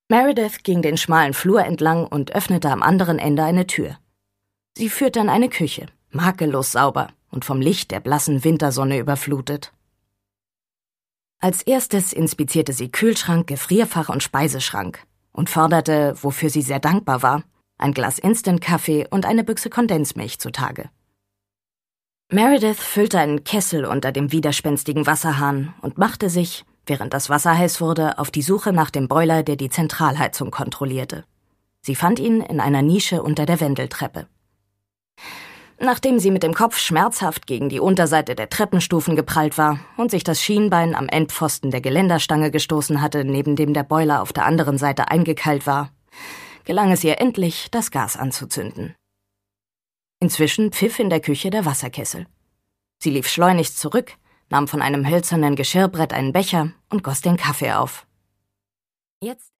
Meredith ging den schmalen Flur entlang und öffnete am anderen Ende eine Tür. Sie führte in eine Küche, makellos sauber und vom Licht der blassen Wintersonne überflutet. Als erstes inspizierte sie Kühlschrank, Gefrierfach und Speiseschrank und forderte, wofür sie sehr dankbar war, ein Glas Instant-Kaffee und eine Büchse Kondensmilch zutage. Meredith füllte einen Kessel unter dem widerspenstigen Wasserhahn und machte sich, während das Wasser heiß wurde, auf die Suche nach dem Boiler, der die Zentralheizung kontrollierte. Sie fand ihn in einer Nische unter der Wendeltreppe. Nachdem sie mit dem Kopf schmerzhaft gegen die Unterseite der Treppenstufen geprallt war und sich das Schienbein am Endpfosten der Geländerstange gestoßen hatte, neben dem der Boiler auf der anderen Seite eingekeilt war, gelang es ihr endlich, das Gas anzuzünden. Inzwischen pfiff in der Küche der Wasserkessel. Sie lief schleunigst zurück, nahm von einem hölzernen Geschirrbrett einen Becher und goss den Kaffee auf. Jetzt